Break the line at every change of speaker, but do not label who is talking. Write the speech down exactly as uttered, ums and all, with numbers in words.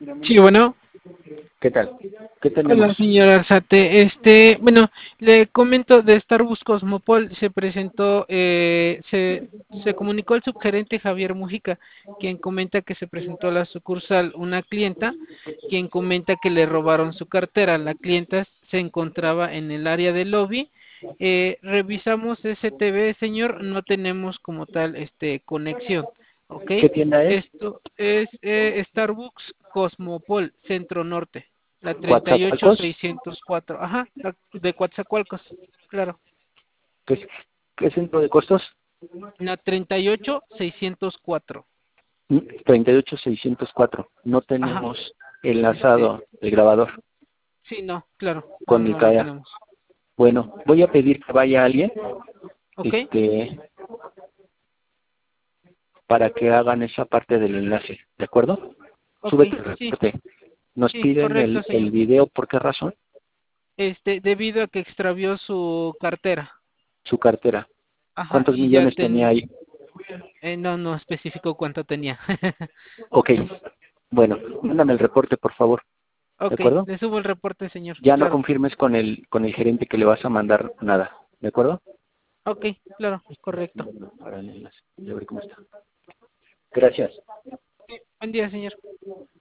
Sí, bueno.
¿Qué tal? ¿Qué
Hola,
tenemos?
señor Arzate. Este, bueno, le comento de Starbucks Cosmopol. Se presentó, eh, se, se comunicó el subgerente Javier Mujica, quien comenta que se presentó a la sucursal una clienta, quien comenta que le robaron su cartera. La clienta se encontraba en el área del lobby. Eh, revisamos S T V, señor, no tenemos como tal, este, conexión. ¿Ok?
¿Qué tienda es?
Esto es eh, Starbucks Cosmopol, Centro Norte. La treinta y ocho
¿Coatzacoalcos?
seiscientos cuatro, ajá, la de Coatzacoalcos, claro.
¿Qué, es- qué centro de costos?
La treinta y ocho seiscientos cuatro,
Mm, treinta y ocho seiscientos cuatro. No
ajá,
tenemos
este,
enlazado el grabador
sí, no, claro, no,
con
no
el
lo
C A E A.
tenemos.
Bueno, voy a pedir que vaya alguien
¿Ok?
este, para que hagan esa parte del enlace, ¿de acuerdo?
Ok,
Súbete el
sí,
reporte. Nos
sí,
piden
correcto,
el, el
señor.
video, ¿por qué razón?
Este, debido a que extravió su cartera,
Su cartera.
ajá,
¿Cuántos
y ya
millones tenía
ten,
ahí?
eh, no, no especificó cuánto tenía.
Ok, bueno, mándame el reporte, por favor, ¿de
Ok,
acuerdo?
le subo el reporte, señor,
Ya no
claro.
confirmes con el con el gerente que le vas a mandar nada, ¿de acuerdo?
Ok, claro, correcto.
Para el enlace. Ya veré cómo está. Gracias.
Sí, buen día, señor.